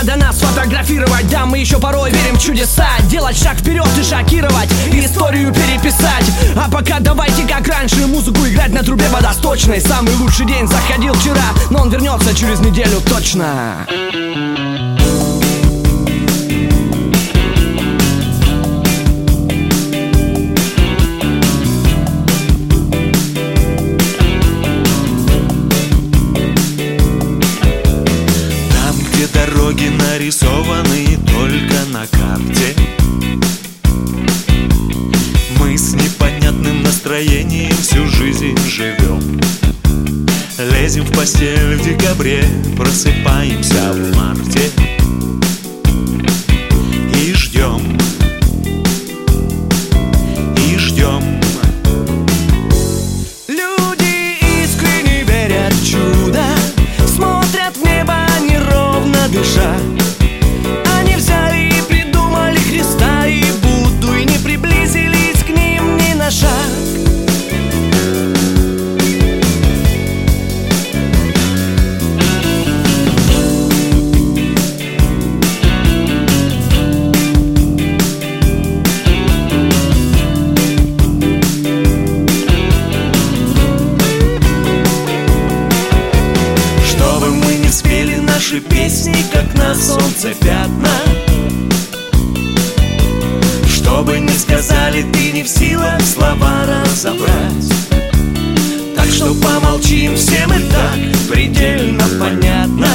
надо нас фотографировать. Да, мы еще порой верим в чудеса. Делать шаг вперед и шокировать, историю переписать. А пока давайте как раньше музыку играть на трубе водосточной. Самый лучший день заходил вчера, но он вернется через неделю точно. Дороги нарисованы только на карте. Мы с непонятным настроением всю жизнь живем. Лезем в постель в декабре, просыпаемся в марте и ждем, и ждем. Люди искренне верят в чудо, смотрят в небо неровно дыша. Они взяли и придумали Христа и Будду, и не приблизились к ним ни на шаг. Спели наши песни, как на солнце пятна. Чтобы не сказали, ты не в силах слова разобрать. Так что помолчим, всем и так предельно понятно.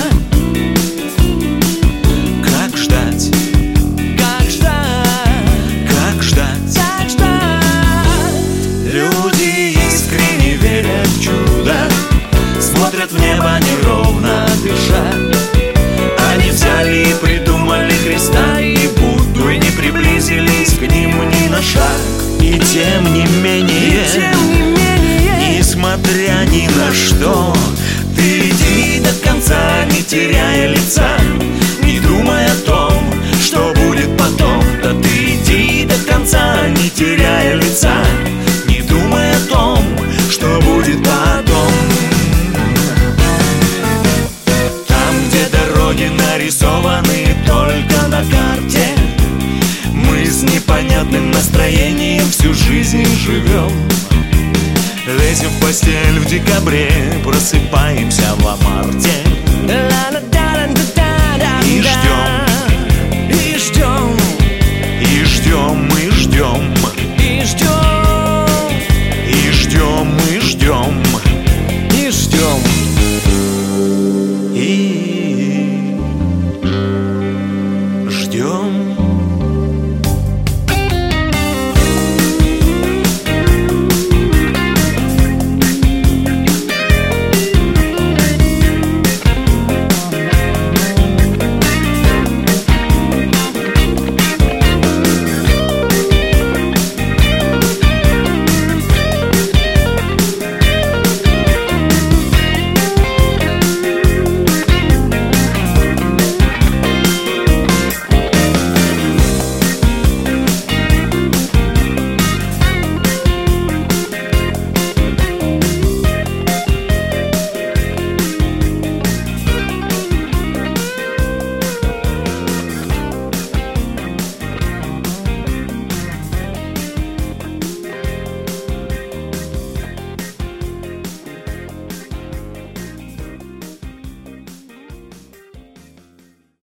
Как ждать, Как ждать, как ждать, как ждать. люди искренне верят в чудо, смотрят в небо неровно дыша. Они взяли и придумали Христа и Будду, и не приблизились к ним ни на шаг. И тем не менее, несмотря ни на что, ты иди до конца, не теряя лица, не думая о том, что будет потом. Да ты иди до конца, не теряя лица, не думая о том, что будет потом. Дороги нарисованы только на карте. Мы с непонятным настроением всю жизнь живем. Лезем в постель в декабре, просыпаемся в марте.